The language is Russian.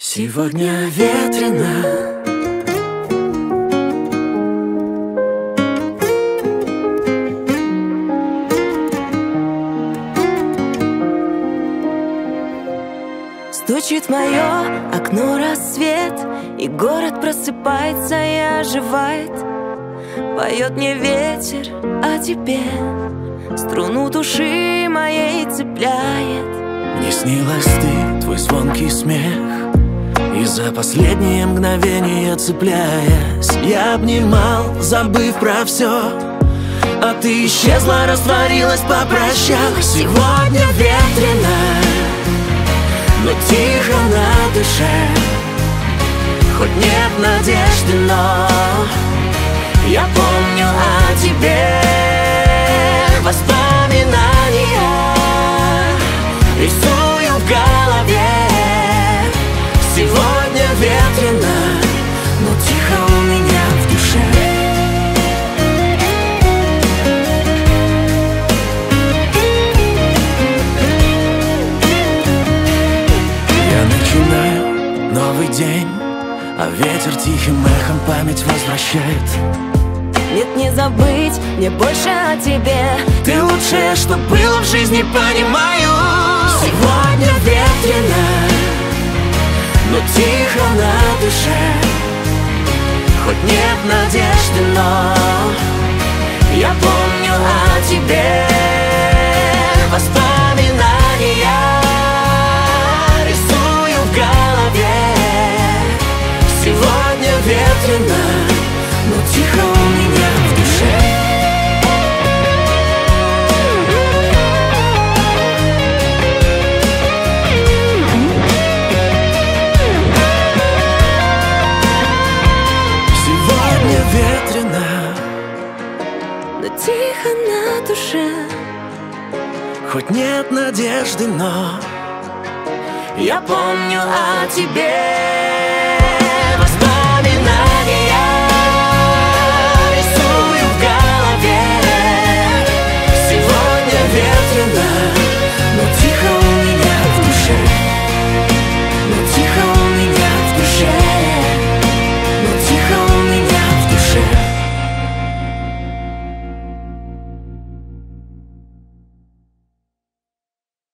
Сегодня ветрено. Стучит в мое окно рассвет, и город просыпается и оживает. Поет мне ветер о тебе, струну души моей цепляет. Мне снилась ты, твой звонкий смех, и за последние мгновения цепляясь, я обнимал, забыв про все. А ты исчезла, растворилась, попрощалась. Сегодня ветрено, но тихо на душе. Хоть нет надежды, но я помню о тебе. Воспоминания рисую в голове. Сегодня ветрено, но тихо у меня в душе. Я начинаю новый день, а ветер тихим эхом память возвращает. Нет, не забыть мне больше о тебе. Ты лучшее, что было в жизни, понимаю. Сегодня ветрено, но тихо на душе. Хоть нет надежды, но я помню о тебе. Воспоминания рисую в голове. Сегодня ветрено, но тихо у меня в душе. Сегодня ветрено, Но тихо на душе. хоть нет надежды, но я помню о тебе.